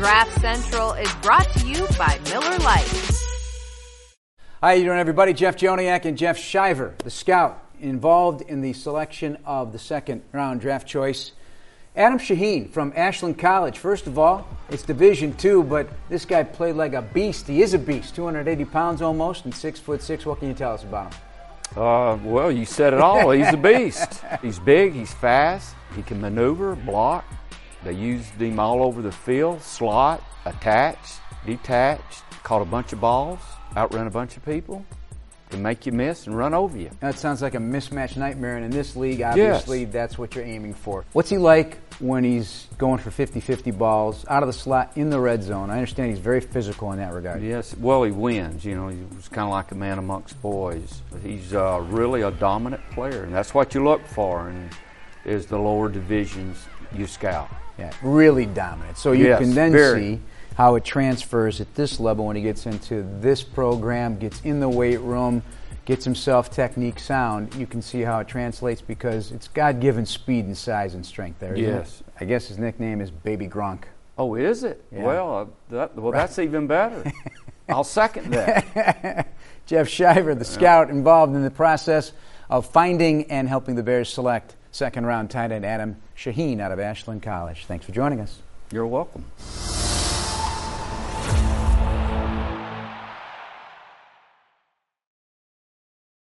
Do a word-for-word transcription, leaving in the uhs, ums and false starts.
Draft Central is brought to you by Miller Lite. How you doing, everybody? Jeff Joniak and Jeff Shiver, the scout, involved in the selection of the second round draft choice. Adam Shaheen from Ashland College. First of all, it's Division two, but this guy played like a beast. He is a beast, two hundred eighty pounds almost, and six foot six. What can you tell us about him? Uh, well, you said it all. He's a beast. He's big, he's fast, he can maneuver, block. They used him all over the field, slot, attach, detach, caught a bunch of balls, outrun a bunch of people, can make you miss and run over you. That sounds like a mismatch nightmare, and in this league, obviously, yes. That's what you're aiming for. What's he like when he's going for fifty-fifty balls, out of the slot, in the red zone? I understand he's very physical in that regard. Yes, well, he wins. You know, he was kind of like a man amongst boys. He's uh, really a dominant player, and that's what you look for in is the lower divisions you scout. Yeah, really dominant. So you yes, can then very. see how it transfers at this level when he gets into this program, gets in the weight room, gets himself technique sound. You can see how it translates because it's God-given speed and size and strength there. Isn't yes. it? I guess his nickname is Baby Gronk. Oh, is it? Yeah. Well, uh, that, well, that's even better. I'll second that. Jeff Shiver, the scout involved in the process of finding and helping the Bears select second-round tight end Adam Shaheen out of Ashland College. Thanks for joining us. You're welcome.